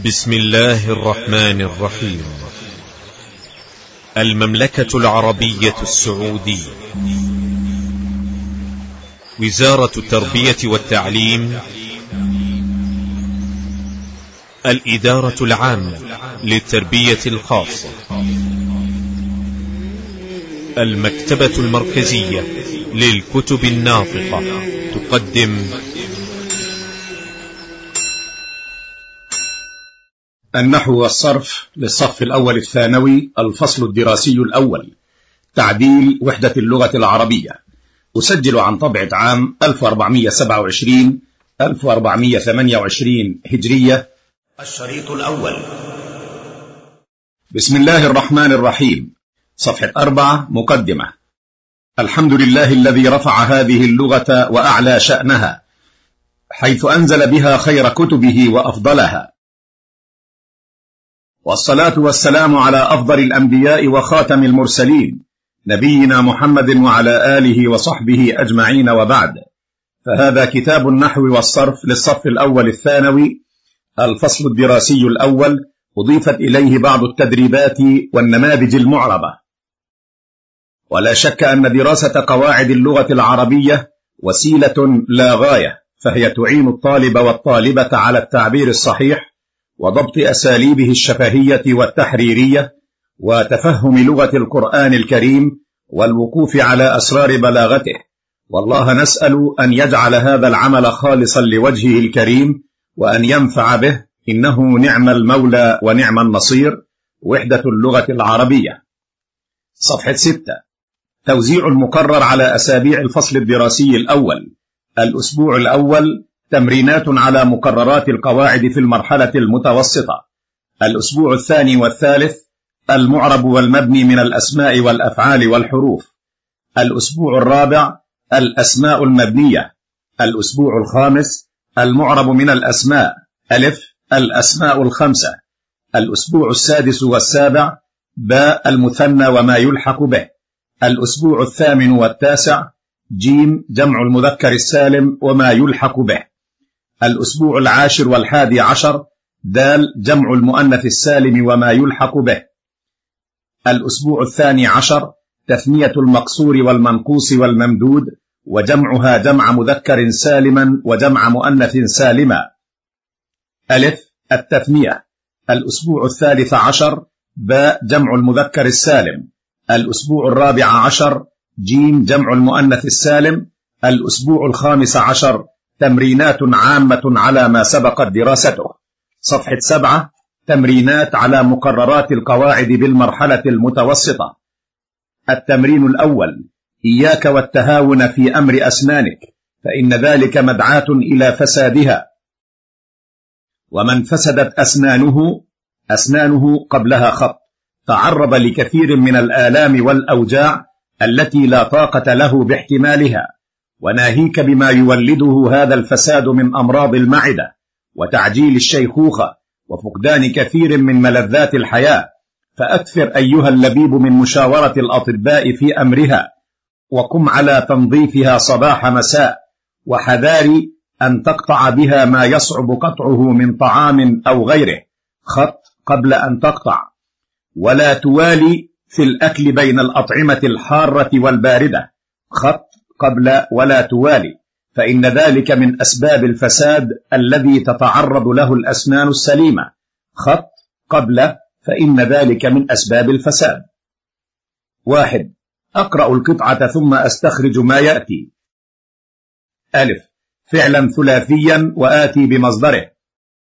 بسم الله الرحمن الرحيم. المملكة العربية السعودية، وزارة التربية والتعليم، الإدارة العامة للتربية الخاصة، المكتبة المركزية للكتب الناطقة تقدم النحو والصرف للصف الأول الثانوي، الفصل الدراسي الأول، تعديل وحدة اللغة العربية. أسجل عن طبعة عام 1427-1428 هجرية. الشريط الأول. بسم الله الرحمن الرحيم. صفحة 4. مقدمة. الحمد لله الذي رفع هذه اللغة وأعلى شأنها، حيث أنزل بها خير كتبه وأفضلها، والصلاة والسلام على أفضل الأنبياء وخاتم المرسلين، نبينا محمد وعلى آله وصحبه أجمعين، وبعد. فهذا كتاب النحو والصرف للصف الأول الثانوي، الفصل الدراسي الأول، أضيفت إليه بعض التدريبات والنماذج المعربة. ولا شك أن دراسة قواعد اللغة العربية وسيلة لا غاية، فهي تعين الطالب والطالبة على التعبير الصحيح وضبط أساليبه الشفهية والتحريرية، وتفهم لغة القرآن الكريم، والوقوف على أسرار بلاغته. والله نسأل أن يجعل هذا العمل خالصا لوجهه الكريم، وأن ينفع به، إنه نعم المولى ونعم النصير. وحدة اللغة العربية. صفحة 6. توزيع المقرر على أسابيع الفصل الدراسي الأول. الأسبوع الأول تمرينات على مقررات القواعد في المرحلة المتوسطة. الأسبوع الثاني والثالث المعرب والمبني من الأسماء والأفعال والحروف. الأسبوع الرابع الأسماء المبنية. الأسبوع الخامس المعرب من الأسماء، ألف، الأسماء الخمسة. الأسبوع السادس والسابع باء المثنى وما يلحق به. الأسبوع الثامن والتاسع جيم جمع المذكر السالم وما يلحق به. الأسبوع العاشر والحادي عشر دال جمع المؤنث السالم وما يلحق به. الأسبوع الثاني عشر تثنية المقصور والمنقوص والممدود، وجمعها جمع مذكر سالما وجمع مؤنث سالما، ألف، التثنية. الأسبوع الثالث عشر باء جمع المذكر السالم. الأسبوع الرابع عشر جيم جمع المؤنث السالم. الأسبوع الخامس عشر تمرينات عامة على ما سبقت دراسته. صفحة 7. تمرينات على مقررات القواعد بالمرحلة المتوسطة. التمرين الأول: إياك والتهاون في أمر أسنانك، فإن ذلك مدعاة إلى فسادها، ومن فسدت أسنانه قبلها خط، تعرض لكثير من الآلام والأوجاع التي لا طاقة له باحتمالها. وناهيك بما يولده هذا الفساد من أمراض المعدة وتعجيل الشيخوخة وفقدان كثير من ملذات الحياة، فأكثر أيها اللبيب من مشاورة الأطباء في أمرها، وقم على تنظيفها صباح مساء، وحذاري أن تقطع بها ما يصعب قطعه من طعام أو غيره، خط قبل أن تقطع. ولا توالي في الأكل بين الأطعمة الحارة والباردة، خط قبل ولا توالي، فإن ذلك من أسباب الفساد الذي تتعرض له الأسنان السليمة، خط قبل، فإن ذلك من أسباب الفساد. 1. أقرأ القطعة ثم أستخرج ما يأتي. ألف، فعلا ثلاثيا وآتي بمصدره.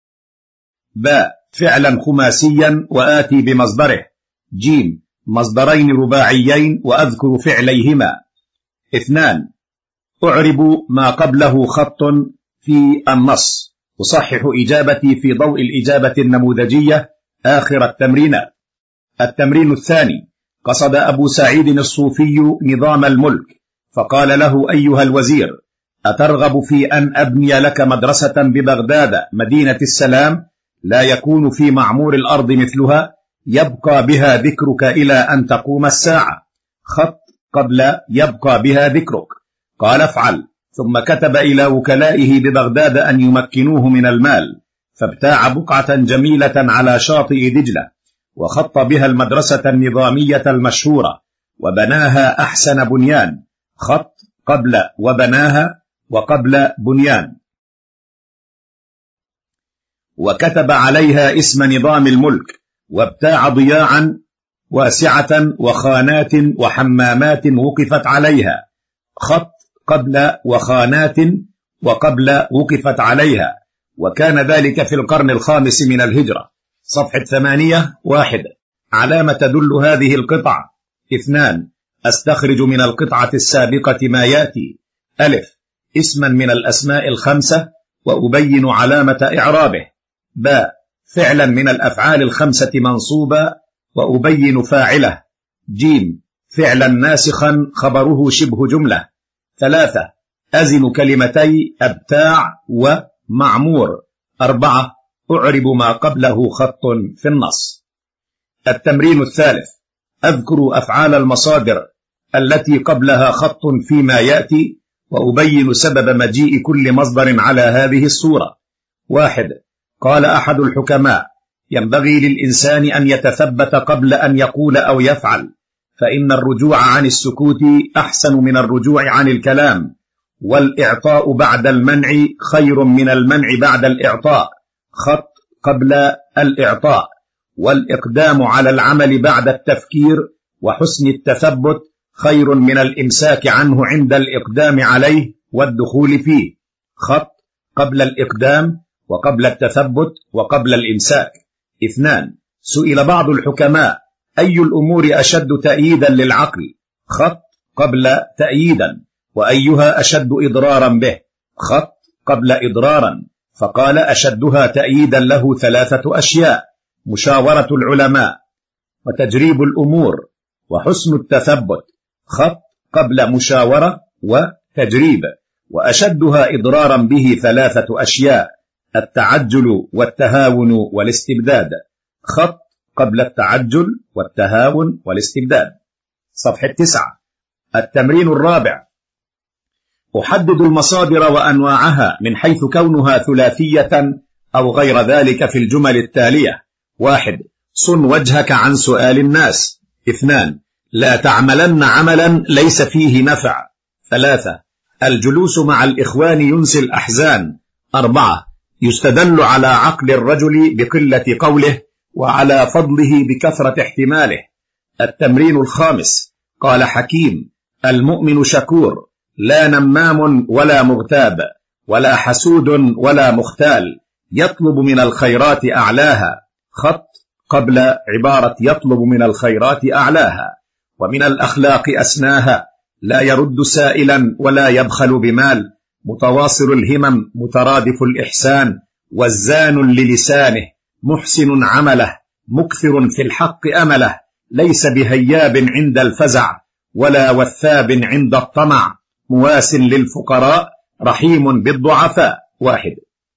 باء، فعلا خماسيا وآتي بمصدره. جيم، مصدرين رباعيين وأذكر فعليهما. 2. أعرب ما قبله خط في النص. أصحح إجابتي في ضوء الإجابة النموذجية آخر التمرينات. التمرين الثاني: قصد أبو سعيد الصوفي نظام الملك، فقال له: أيها الوزير، أترغب في أن أبني لك مدرسة ببغداد مدينة السلام، لا يكون في معمور الأرض مثلها، يبقى بها ذكرك إلى أن تقوم الساعة، خط قبل يبقى بها ذكرك. قال: افعل. ثم كتب إلى وكلائه ببغداد أن يمكنوه من المال، فابتاع بقعة جميلة على شاطئ دجلة، وخط بها المدرسة النظامية المشهورة، وبناها أحسن بنيان. خط قبل وبناها وقبل بنيان. وكتب عليها اسم نظام الملك، وابتاع ضياعا واسعة وخانات وحمامات وقفت عليها. خط قبل وخانات وقبل وقفت عليها، وكان ذلك في القرن الخامس من الهجرة. صفحة 801. علامة تدل هذه القطع. 2. أستخرج من القطعة السابقة ما يأتي: ألف، اسما من الأسماء الخمسة وأبين علامة إعرابه. باء، فعلا من الأفعال الخمسة منصوبا وأبين فاعله. جيم، فعلا ناسخا خبره شبه جملة. 3. أزن كلمتي أبتاع ومعمور. 4. أعرب ما قبله خط في النص. التمرين الثالث: أذكر أفعال المصادر التي قبلها خط فيما يأتي، وأبين سبب مجيء كل مصدر على هذه الصورة. 1. قال أحد الحكماء: ينبغي للإنسان أن يتثبت قبل أن يقول أو يفعل، فإن الرجوع عن السكوت أحسن من الرجوع عن الكلام، والإعطاء بعد المنع خير من المنع بعد الإعطاء. خط قبل الإعطاء. والإقدام على العمل بعد التفكير وحسن التثبت خير من الإمساك عنه عند الإقدام عليه والدخول فيه. خط قبل الإقدام وقبل التثبت وقبل الإمساك. 2. سئل بعض الحكماء: أي الأمور أشد تأييدا للعقل؟ خط قبل تأييدا. وأيها أشد إضرارا به؟ خط قبل إضرارا. فقال: أشدها تأييدا له 3 أشياء: مشاورة العلماء، وتجريب الأمور، وحسن التثبت. خط قبل مشاورة وتجريب. وأشدها إضرارا به 3 أشياء: التعجل والتهاون والاستبداد. خط قبل التعجل والتهاون والاستبداد. صفحة 9. التمرين الرابع: أحدد المصادر وأنواعها من حيث كونها ثلاثية أو غير ذلك في الجمل التالية. 1. صن وجهك عن سؤال الناس. 2. لا تعملن عملا ليس فيه نفع. 3. الجلوس مع الإخوان ينسي الأحزان. 4. يستدل على عقل الرجل بقلة قوله، وعلى فضله بكثرة احتماله. التمرين الخامس: قال حكيم: المؤمن شكور، لا نمام ولا مغتاب، ولا حسود ولا مختال، يطلب من الخيرات أعلاها. خط قبل عبارة يطلب من الخيرات أعلاها. ومن الأخلاق أسناها، لا يرد سائلا ولا يبخل بمال، متواصل الهمم مترادف الإحسان، وزان للسانه، محسن عمله، مكثر في الحق أمله، ليس بهياب عند الفزع ولا وثاب عند الطمع، مواس للفقراء، رحيم بالضعفاء. 1.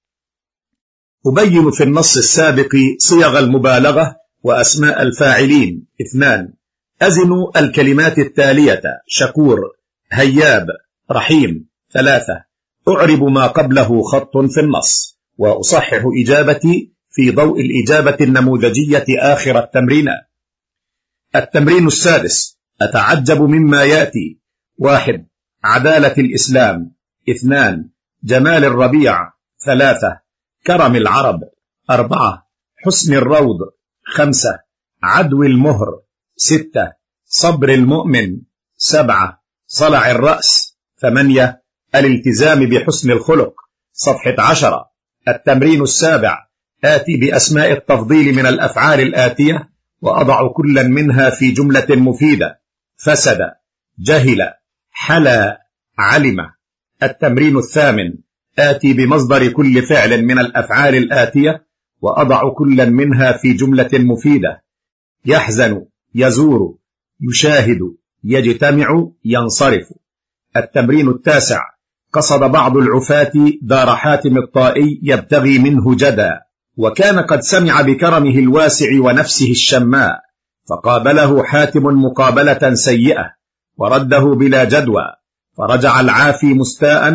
أبين في النص السابق صيغ المبالغة وأسماء الفاعلين. 2. أزن الكلمات التالية: شكور، هياب، رحيم. 3. أعرب ما قبله خط في النص. وأصحح إجابتي في ضوء الإجابة النموذجية آخر التمرينات. التمرين السادس: أتعجب مما يأتي. 1. عدالة الإسلام. 2. جمال الربيع. 3. كرم العرب. 4. حسن الروض. 5. عدو المهر. 6. صبر المؤمن. 7. صلع الرأس. 8. الالتزام بحسن الخلق. صفحة 10. التمرين السابع: آتي بأسماء التفضيل من الأفعال الآتية، وأضع كلا منها في جملة مفيدة: فسد، جهل، حلا، علم. التمرين الثامن: آتي بمصدر كل فعل من الأفعال الآتية، وأضع كلا منها في جملة مفيدة: يحزن، يزور، يشاهد، يجتمع، ينصرف. التمرين التاسع: قصد بعض العفاة دار حاتم الطائي يبتغي منه جدا، وكان قد سمع بكرمه الواسع ونفسه الشماء، فقابله حاتم مقابلة سيئة ورده بلا جدوى، فرجع العافي مستاء،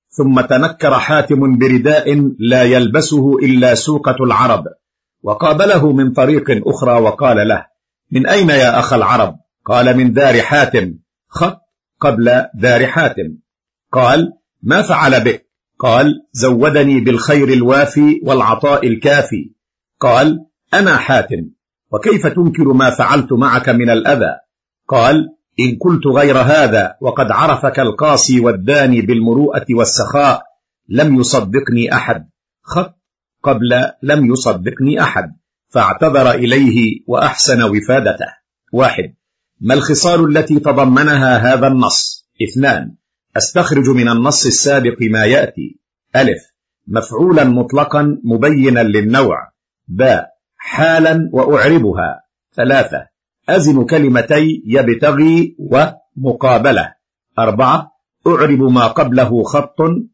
ثم تنكر حاتم برداء لا يلبسه إلا سوقة العرب، وقابله من طريق أخرى وقال له: من أين يا أخ العرب؟ قال: من دار حاتم. خط قبل دار حاتم. قال: ما فعل بك؟ قال: زودني بالخير الوافي والعطاء الكافي. قال: أنا حاتم، وكيف تنكر ما فعلت معك من الأذى؟ قال: إن قلت غير هذا وقد عرفك القاسي والداني بالمروءة والسخاء لم يصدقني أحد. خط قبل لم يصدقني أحد. فاعتذر إليه وأحسن وفادته. 1. ما الخصال التي تضمنها هذا النص؟ 2. أستخرج من النص السابق ما يأتي: أ. مفعولا مطلقا مبينا للنوع. ب. حالا وأعربها. 3. أزن كلمتي يبتغي ومقابلة. 4. أعرب ما قبله خط.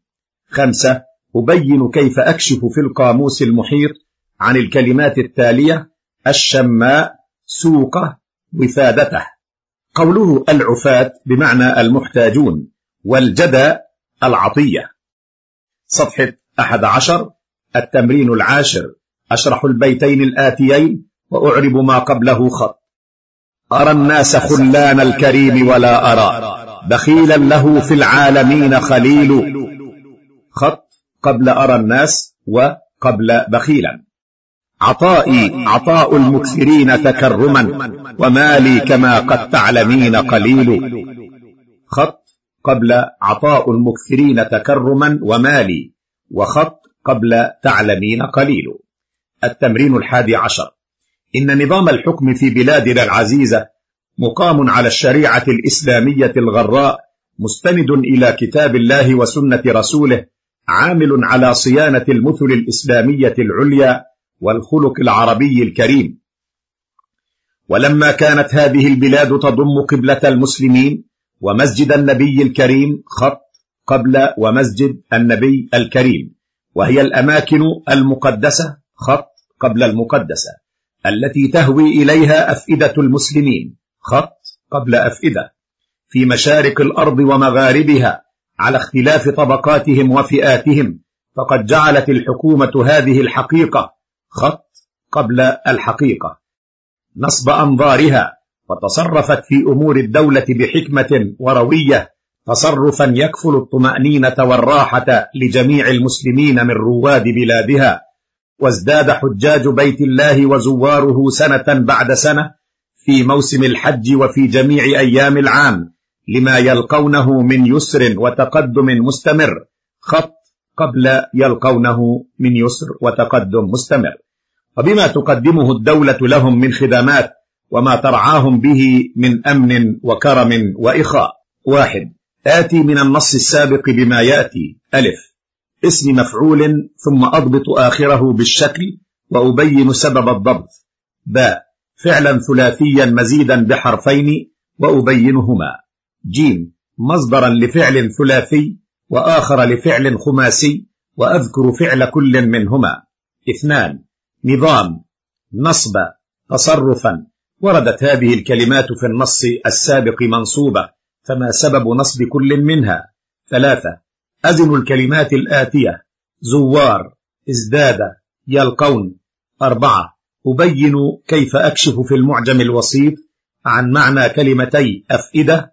5. أبين كيف أكشف في القاموس المحيط عن الكلمات التالية: الشماء، سوقه، وفادته. قوله العفاة بمعنى المحتاجون، والجدى العطية. صفحة 11. التمرين 10. أشرح البيتين الآتيين وأعرب ما قبله خط. أرى الناس خلان الكريم ولا أرى بخيلا له في العالمين خليل. خط قبل أرى الناس وقبل بخيلا. عطائي عطاء المكثرين تكرما ومالي كما قد تعلمين قليل. خط قبل عطاء المكثرين تكرما ومالي، وخط قبل تعلمين قليل. التمرين 11. إن نظام الحكم في بلادنا العزيزة مقام على الشريعة الإسلامية الغراء، مستند إلى كتاب الله وسنة رسوله، عامل على صيانة المثل الإسلامية العليا والخلق العربي الكريم. ولما كانت هذه البلاد تضم قبلة المسلمين ومسجد النبي الكريم، خط قبل ومسجد النبي الكريم، وهي الأماكن المقدسة، خط قبل المقدسة، التي تهوي إليها أفئدة المسلمين، خط قبل أفئدة، في مشارق الأرض ومغاربها على اختلاف طبقاتهم وفئاتهم، فقد جعلت الحكومة هذه الحقيقة، خط قبل الحقيقة، نصب أنظارها، وتصرفت في أمور الدولة بحكمة وروية، تصرفا يكفل الطمأنينة والراحة لجميع المسلمين من رواد بلادها. وازداد حجاج بيت الله وزواره سنة بعد سنة في موسم الحج وفي جميع أيام العام، لما يلقونه من يسر وتقدم مستمر، خط قبل يلقونه من يسر وتقدم مستمر، وبما تقدمه الدولة لهم من خدمات وما ترعاهم به من أمن وكرم وإخاء. 1. آتي من النص السابق بما يأتي: أ. اسم مفعول ثم أضبط آخره بالشكل وأبين سبب الضبط. ب. فعلا ثلاثيا مزيدا بحرفين وأبينهما. ج. مصدرا لفعل ثلاثي وآخر لفعل خماسي وأذكر فعل كل منهما. 2. نظام، نصب، تصرفا. وردت هذه الكلمات في النص السابق منصوبة، فما سبب نصب كل منها؟ 3. أزن الكلمات الآتية: زوار، ازداد، يلقون. 4. أبين كيف أكشف في المعجم الوسيط عن معنى كلمتي أفئدة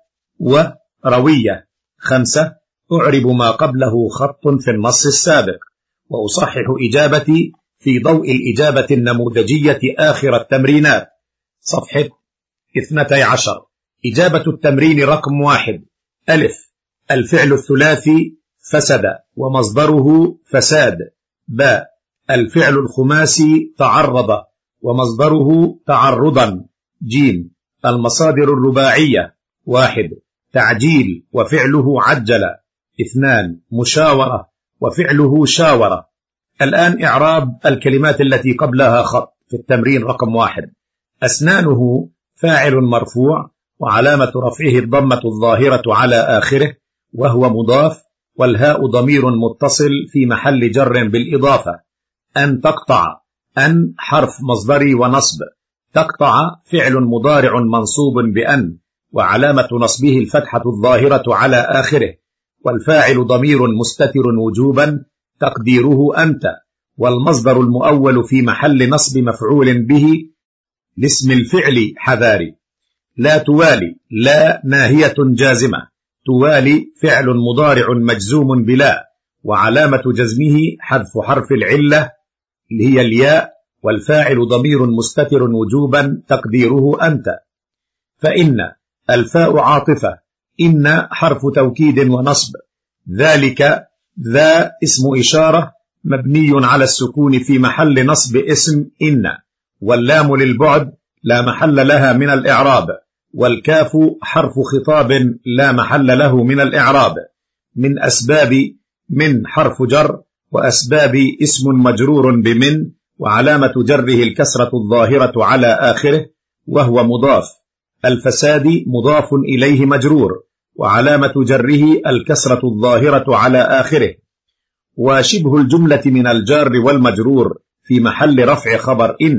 وروية. 5. أعرب ما قبله خط في النص السابق، وأصحح إجابتي في ضوء الإجابة النموذجية آخر التمرينات. صفحة 12. إجابة التمرين رقم 1: أ. الفعل الثلاثي فسد ومصدره فساد. ب. الفعل الخماسي تعرض ومصدره تعرضا. ج. المصادر الرباعية: 1. تعجيل وفعله عجل. 2. مشاورة وفعله شاورة. الآن إعراب الكلمات التي قبلها خط في التمرين رقم 1. أسنانه فاعل مرفوع وعلامة رفعه الضمة الظاهرة على آخره وهو مضاف، والهاء ضمير متصل في محل جر بالإضافة. أن تقطع، أن حرف مصدري ونصب، تقطع فعل مضارع منصوب بأن وعلامة نصبه الفتحة الظاهرة على آخره، والفاعل ضمير مستتر وجوبا تقديره أنت، والمصدر المؤول في محل نصب مفعول به لاسم الفعل حذاري. لا توالي، لا ناهية جازمة، توالي فعل مضارع مجزوم بلا، وعلامة جزمه حذف حرف العلة اللي هي الياء، والفاعل ضمير مستتر وجوبا تقديره أنت. فإن الفاء عاطفة، إن حرف توكيد ونصب، ذلك ذا اسم إشارة مبني على السكون في محل نصب اسم إن، واللام للبعد لا محل لها من الإعراب، والكاف حرف خطاب لا محل له من الإعراب. من أسباب من حرف جر، وأسباب اسم مجرور بمن، وعلامة جره الكسرة الظاهرة على آخره وهو مضاف. الفساد مضاف إليه مجرور، وعلامة جره الكسرة الظاهرة على آخره. وشبه الجملة من الجار والمجرور في محل رفع خبر إن.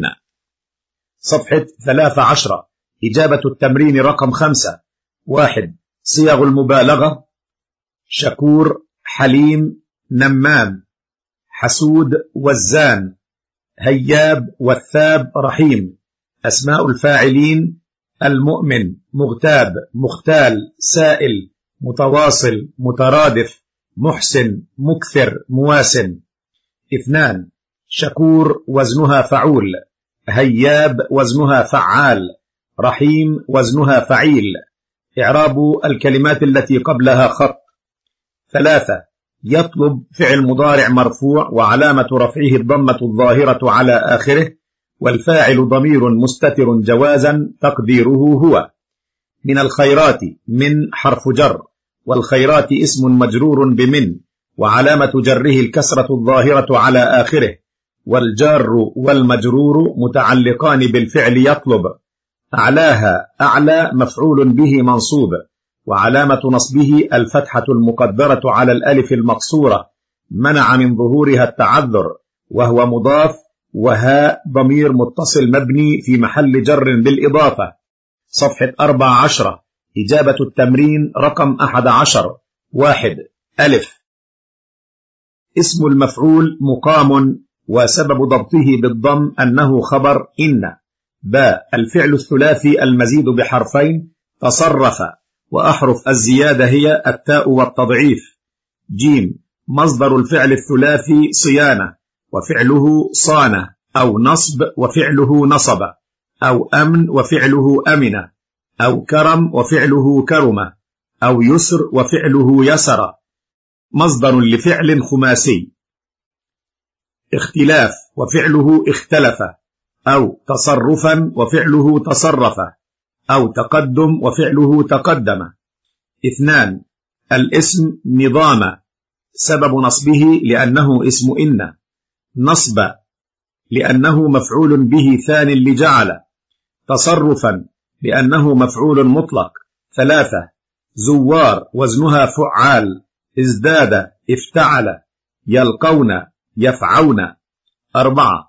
صفحة 13. إجابة التمرين رقم 5. 1. صيغ المبالغة: شكور، حليم، نمام، حسود، وزان، هياب، وثاب، رحيم. أسماء الفاعلين: المؤمن، مغتاب، مختال، سائل، متواصل، مترادف، محسن، مكثر، مواسن. 2. شكور وزنها فعول، هياب وزنها فعال، رحيم وزنها فعيل. إعراب الكلمات التي قبلها خط. 3. يطلب فعل مضارع مرفوع، وعلامة رفعه الضمة الظاهرة على آخره، والفاعل ضمير مستتر جوازا تقديره هو. من الخيرات، من حرف جر، والخيرات اسم مجرور بمن، وعلامة جره الكسرة الظاهرة على آخره، والجار والمجرور متعلقان بالفعل يطلب. أعلاها، أعلى مفعول به منصوب، وعلامة نصبه الفتحة المقدرة على الألف المقصورة منع من ظهورها التعذر، وهو مضاف، وهاء ضمير متصل مبني في محل جر بالإضافة. صفحة 14. إجابة التمرين رقم 11. 1. ألف. اسم المفعول مقام، وسبب ضبطه بالضم أنه خبر إن. باء. الفعل الثلاثي المزيد بحرفين تصرف، وأحرف الزيادة هي التاء والتضعيف. جيم. مصدر الفعل الثلاثي صيانة، وفعله صان، أو نصب وفعله نصب، أو أمن وفعله أمن، أو كرم وفعله كرم، أو يسر وفعله يسر. مصدر لفعل خماسي. اختلاف وفعله اختلف، أو تصرفا وفعله تصرف، أو تقدم وفعله تقدم. 2. الاسم نظام، سبب نصبه لأنه اسم إن. نصب لأنه مفعول به ثان لجعل. تصرفا لأنه مفعول مطلق. 3. زوار وزنها فعال، ازداد، افتعل، يلقون، يفعون. 4.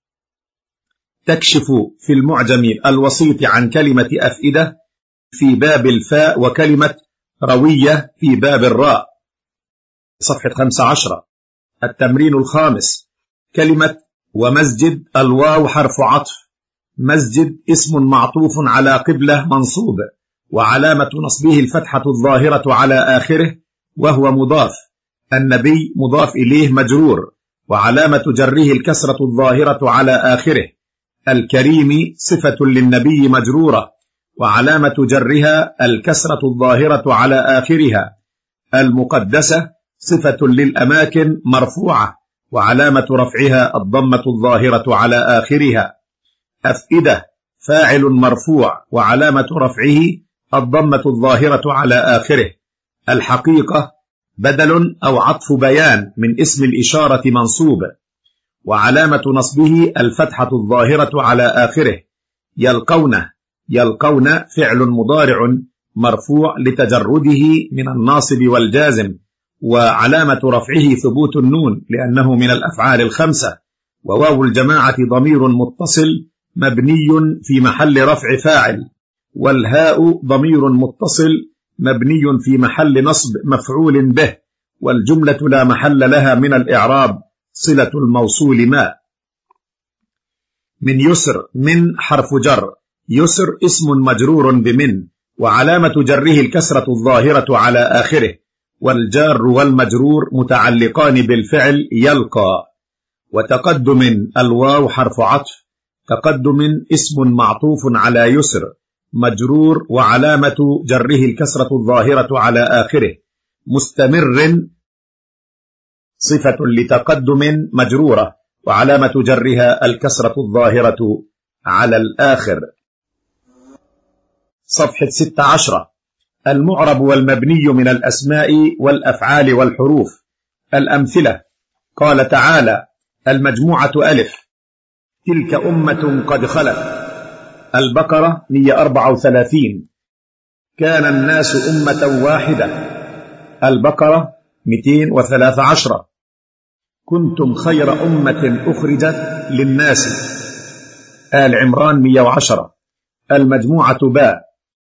تكشف في المعجم الوسيط عن كلمة أفئدة في باب الفاء، وكلمة روية في باب الراء. صفحة 15. التمرين الخامس. كلمة ومسجد، الواو حرف عطف، مسجد اسم معطوف على قبلة منصوب، وعلامة نصبه الفتحة الظاهرة على آخره وهو مضاف. النبي مضاف إليه مجرور، وعلامة جره الكسرة الظاهرة على آخره. الكريم صفة للنبي مجرورة، وعلامة جرها الكسرة الظاهرة على آخرها. المقدسة صفة للأماكن مرفوعة، وعلامة رفعها الضمة الظاهرة على آخرها. أفئدة فاعل مرفوع، وعلامة رفعه الضمة الظاهرة على آخره. الحقيقة بدل أو عطف بيان من اسم الإشارة منصوب، وعلامة نصبه الفتحة الظاهرة على آخره. يلقون، يلقون فعل مضارع مرفوع لتجرده من الناصب والجازم، وعلامة رفعه ثبوت النون لأنه من الأفعال الخمسة. وواو الجماعة ضمير متصل مبني في محل رفع فاعل، والهاء ضمير متصل مبني في محل نصب مفعول به، والجملة لا محل لها من الإعراب، صلة الموصول ما. من يسر، من حرف جر، يسر اسم مجرور بمن، وعلامة جره الكسرة الظاهرة على آخره، والجار والمجرور متعلقان بالفعل يلقى. وتقدم الواو حرف عطف، تقدم اسم معطوف على يسر مجرور وعلامة جره الكسرة الظاهرة على آخره. مستمر صفة لتقدم مجرورة وعلامة جرها الكسرة الظاهرة على الآخر. صفحة 16. المعرب والمبني من الأسماء والأفعال والحروف. الأمثلة: قال تعالى: المجموعة ألف، تلك أمة قد خلت. البقرة 134. كان الناس أمة واحدة. البقرة 213. كنتم خير أمة أخرجت للناس. آل عمران 110. المجموعة باء.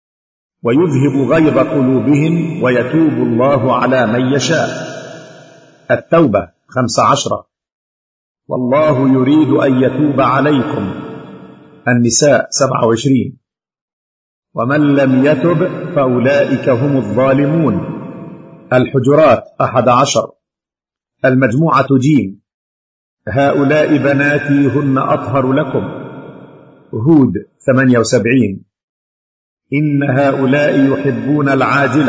ويذهب غيظ قلوبهم ويتوب الله على من يشاء. التوبة 15. والله يريد أن يتوب عليكم. النساء 27. ومن لم يتب فأولئك هم الظالمون. الحجرات 11. المجموعة جيم. هؤلاء بناتي هن أطهر لكم. هود 78. إن هؤلاء يحبون العاجلة.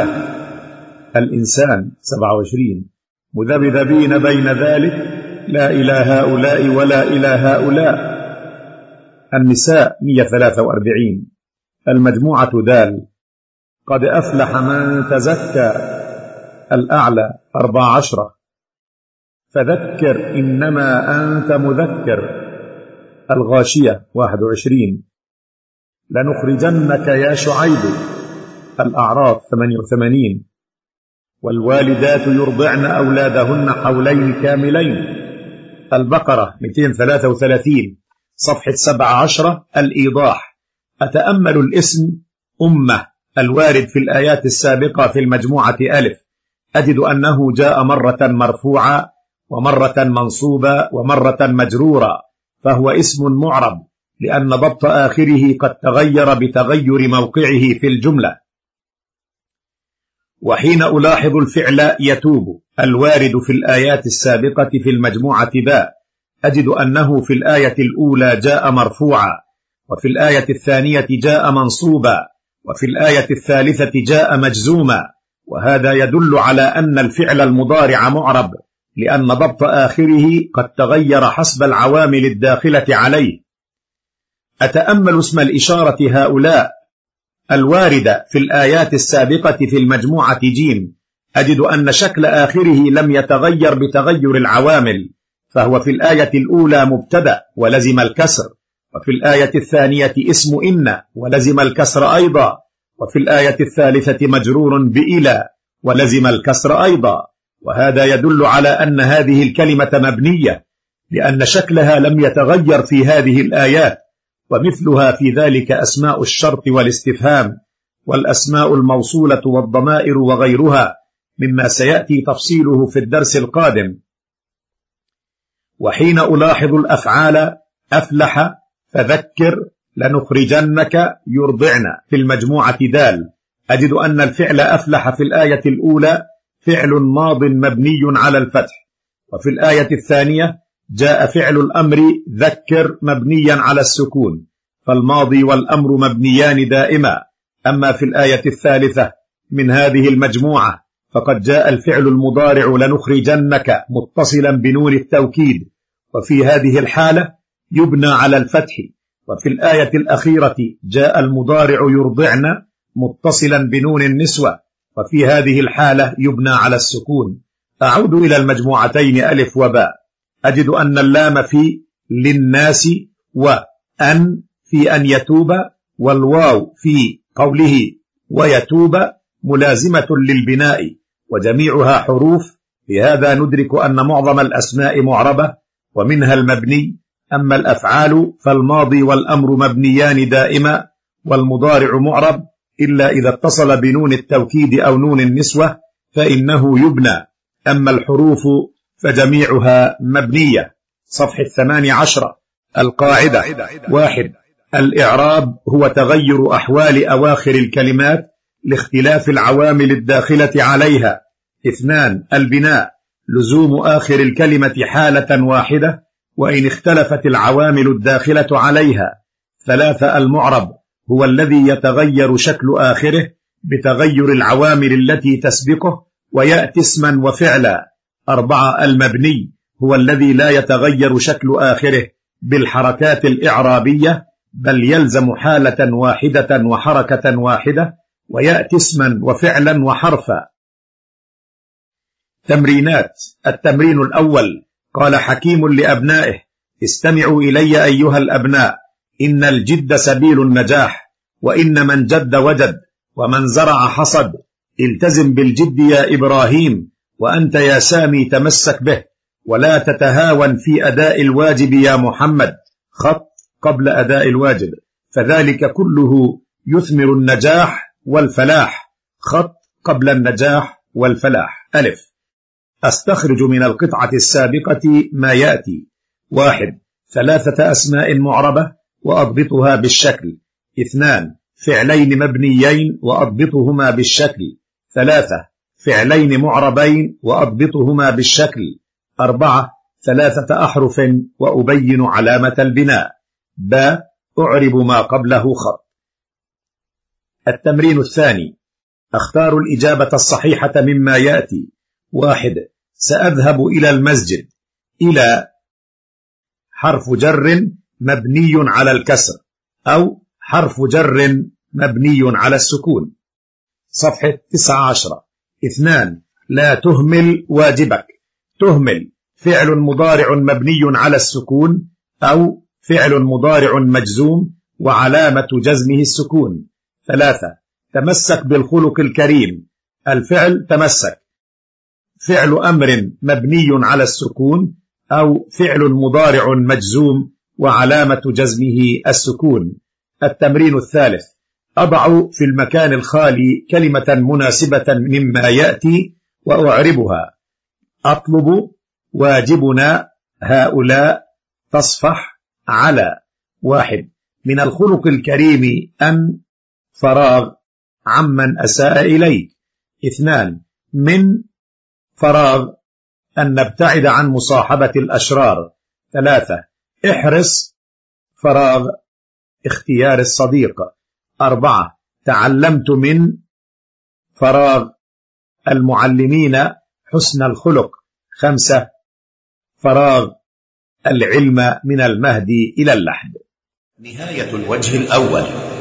الإنسان 27. مذبذبين بين ذلك لا إلى هؤلاء ولا إلى هؤلاء. النساء 143. المجموعة دال. قد أفلح من تزكى. الأعلى 14. فذكر إنما أنت مذكر. الغاشية 21. لنخرجنك يا شعيب. الأعراف 88. والوالدات يرضعن أولادهن حولين كاملين. البقرة 233. صفحة 17. الإيضاح. أتأمل الاسم أمة الوارد في الآيات السابقة في المجموعة ألف، أجد أنه جاء مرة مرفوعا ومرة منصوبا ومرة مجرورا، فهو اسم معرب لأن ضبط آخره قد تغير بتغير موقعه في الجملة. وحين ألاحظ الفعل يتوب الوارد في الآيات السابقة في المجموعة باء، أجد أنه في الآية الأولى جاء مرفوعا، وفي الآية الثانية جاء منصوبا، وفي الآية الثالثة جاء مجزوما، وهذا يدل على أن الفعل المضارع معرب لأن ضبط آخره قد تغير حسب العوامل الداخلة عليه. أتأمل اسم الإشارة هؤلاء الواردة في الآيات السابقة في المجموعة جيم، أجد أن شكل آخره لم يتغير بتغير العوامل، فهو في الآية الأولى مبتدأ ولزم الكسر، وفي الآية الثانية اسم إن ولزم الكسر أيضا، وفي الآية الثالثة مجرور بإلى ولزم الكسر أيضا، وهذا يدل على أن هذه الكلمة مبنية لأن شكلها لم يتغير في هذه الآيات، ومثلها في ذلك أسماء الشرط والاستفهام والأسماء الموصولة والضمائر وغيرها مما سيأتي تفصيله في الدرس القادم. وحين ألاحظ الأفعال أفلح، فذكر، لنخرجنك، يرضعن في المجموعة دال، أجد أن الفعل أفلح في الآية الأولى فعل ماض مبني على الفتح، وفي الآية الثانية جاء فعل الأمر ذكر مبنيا على السكون، فالماضي والأمر مبنيان دائما. أما في الآية الثالثة من هذه المجموعة فقد جاء الفعل المضارع لنخرجنك متصلا بنون التوكيد، وفي هذه الحالة يبنى على الفتح، وفي الآية الأخيرة جاء المضارع يرضعن متصلا بنون النسوة، وفي هذه الحالة يبنى على السكون. أعود إلى المجموعتين ألف وباء، أجد أن اللام في للناس، وأن في أن يتوب، والواو في قوله ويتوب ملازمة للبناء، وجميعها حروف، بهذا ندرك أن معظم الأسماء معربة ومنها المبني. أما الأفعال فالماضي والأمر مبنيان دائما، والمضارع معرب إلا إذا اتصل بنون التوكيد أو نون النسوة فإنه يبنى، أما الحروف فجميعها مبنية. صفحة 18. القاعدة 1. الإعراب هو تغير أحوال أواخر الكلمات لاختلاف العوامل الداخلة عليها. 2. البناء لزوم آخر الكلمة حالة واحدة وإن اختلفت العوامل الداخلة عليها. 3. المعرب هو الذي يتغير شكل آخره بتغير العوامل التي تسبقه ويأتي اسما وفعلا. 4. المبني هو الذي لا يتغير شكل آخره بالحركات الإعرابية بل يلزم حالة واحدة وحركة واحدة ويأتي اسما وفعلا وحرفا. تمرينات. التمرين الأول. قال حكيم لأبنائه: استمعوا إلي أيها الأبناء، إن الجد سبيل النجاح، وإن من جد وجد، ومن زرع حصد. التزم بالجد يا إبراهيم، وأنت يا سامي تمسك به، ولا تتهاون في أداء الواجب يا محمد. خط قبل أداء الواجب، فذلك كله يثمر النجاح والفلاح. خط قبل النجاح والفلاح. ألف. أستخرج من القطعة السابقة ما يأتي: 1. 3 أسماء معربة وأضبطها بالشكل. 2. فعلين مبنيين وأضبطهما بالشكل. 3. فعلين معربين وأضبطهما بالشكل. 4. 3 أحرف وأبين علامة البناء. ب. أعرب ما قبله خط. التمرين الثاني. أختار الإجابة الصحيحة مما يأتي. 1. سأذهب إلى المسجد. إلى حرف جر مبني على الكسر أو حرف جر مبني على السكون. صفحة 19. 2. لا تهمل واجبك. تهمل فعل مضارع مبني على السكون أو فعل مضارع مجزوم وعلامة جزمه السكون. 3. تمسك بالخلق الكريم. الفعل تمسك فعل أمر مبني على السكون أو فعل مضارع مجزوم وعلامة جزمه السكون. التمرين الثالث. أضع في المكان الخالي كلمة مناسبة مما يأتي وأعربها. أطلب، واجبنا، هؤلاء، تصفح، على. 1. من الخلق الكريم أن فراغ عمن أساء إليك. 2. من فراغ أن نبتعد عن مصاحبة الأشرار. 3. احرص فراغ اختيار الصديق. 4. تعلمت من فراغ المعلمين حسن الخلق. 5. فراغ العلم من المهد إلى اللحد. نهاية الوجه الأول.